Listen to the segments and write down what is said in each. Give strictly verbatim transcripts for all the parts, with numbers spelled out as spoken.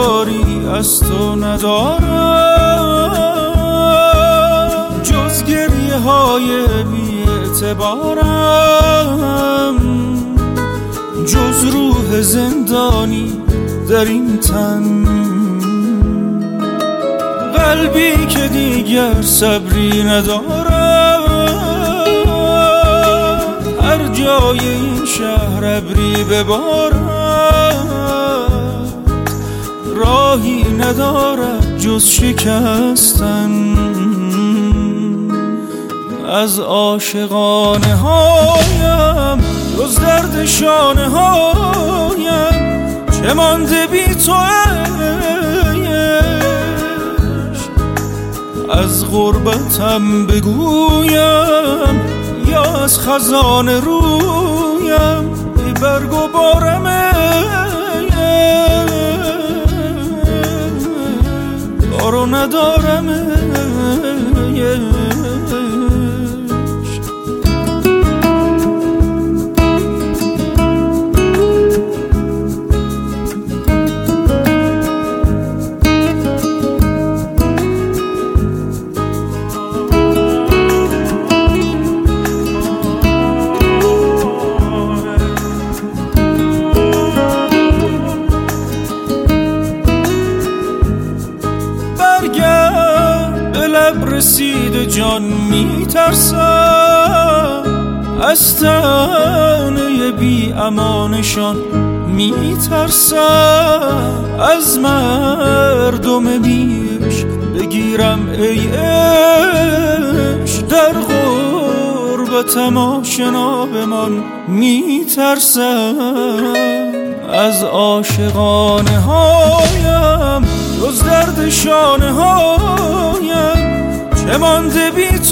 یاری از تو ندارم، جز گریه های بی اعتبارم، جز روح زندانی در این تن، قلبی که دیگر صبری ندارم، هر جای این شهر ابری ببارد، راهی ندارد جز شکستن. از عاشقانه هایم جز درد شانه هایم، چه مانده بی تو عشق؟ از غربتم بگویم یا از خزان رویم، ای برگ و بارم دار و ندارم رسید جان میترسم، از تنه بی امانشان میترسم، از مردم بیش بگیرم ای عشق، در غربتم آشنا بمان میترسم. از عاشقانه هایم جز درد شانه هایم، چه مانده بی تو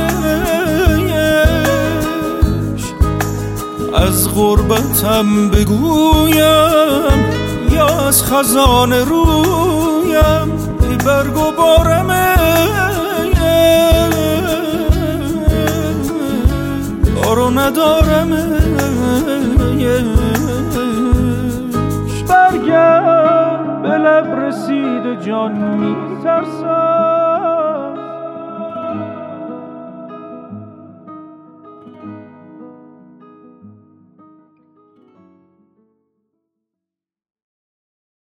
عشق؟ از غربتم بگویم یا از خزان رویم، ای برگ و بارم دار و ندارم عشق. برگرد به لب رسید جان میترسم،